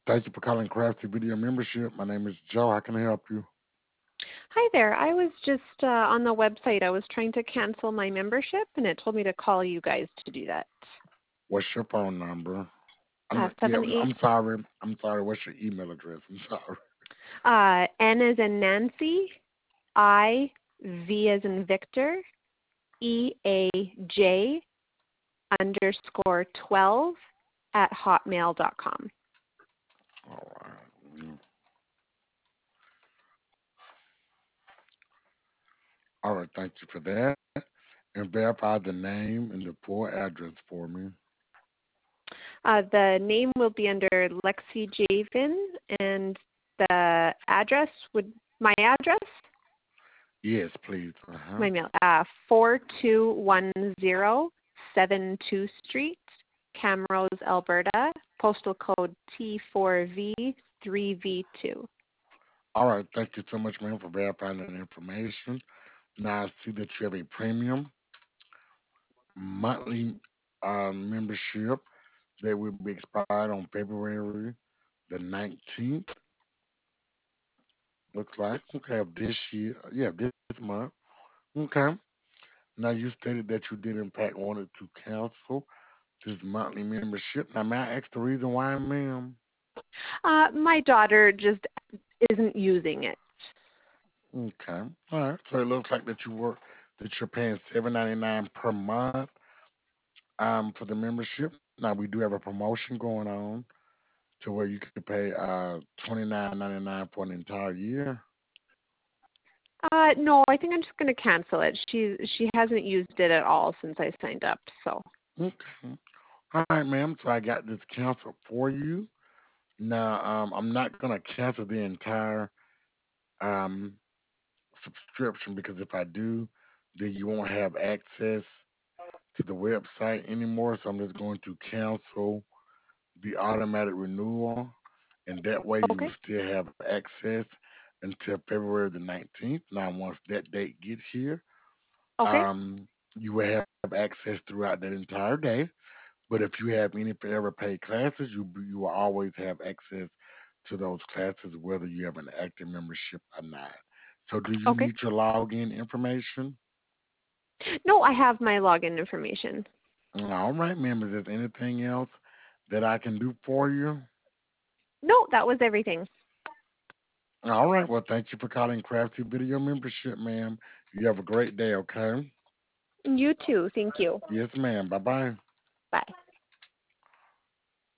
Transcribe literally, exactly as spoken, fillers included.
Thank you for calling Crafty Video Membership. My name is Joe. How can I help you? Hi there. I was just uh, on the website. I was trying to cancel my membership, and it told me to call you guys to do that. What's your phone number? I'm Uh, yeah. seven eight. I'm sorry. I'm sorry. What's your email address? I'm sorry. Uh, N as in Nancy. I V as in Victor. E A J underscore twelve at hotmail dot com. All right. Mm. All right. Thank you for that. And verify the name and the full address for me. Uh, the name will be under Lexi Javin, and the address would my address. Yes, please. Uh huh. My mail, uh, four two one zero seven two Street, Camrose, Alberta, postal code T four V three V two. All right. Thank you so much, ma'am, for verifying that information. Now I see that you have a premium monthly uh, membership that will be expired on February the nineteenth. Looks like okay of this year. Yeah, this month. Okay. Now you stated that you did in fact wanted to cancel this monthly membership. Now may I ask the reason why, ma'am? Uh, my daughter just isn't using it. Okay. All right. So it looks like that you work that you're paying seven ninety nine per month um for the membership. Now we do have a promotion going on to where you could pay uh twenty nine ninety nine for an entire year. Uh, no, I think I'm just going to cancel it. She she hasn't used it at all since I signed up. So Okay. All right, ma'am. So I got this canceled for you. Now um I'm not gonna cancel the entire um subscription because if I do, then you won't have access to the website anymore. So I'm just going to cancel the automatic renewal, and that way you okay, will still have access until February the nineteenth. Now, once that date gets here, okay, um, you will have access throughout that entire day. But if you have any forever paid classes, you you will always have access to those classes, whether you have an active membership or not. So, do you okay. need your login information? No, I have my login information. All right, ma'am. Is there anything else that I can do for you? No, that was everything. All right. Well, thank you for calling Crafty Video Membership, ma'am. You have a great day, okay? You too. Thank you. Yes, ma'am. Bye bye. Bye.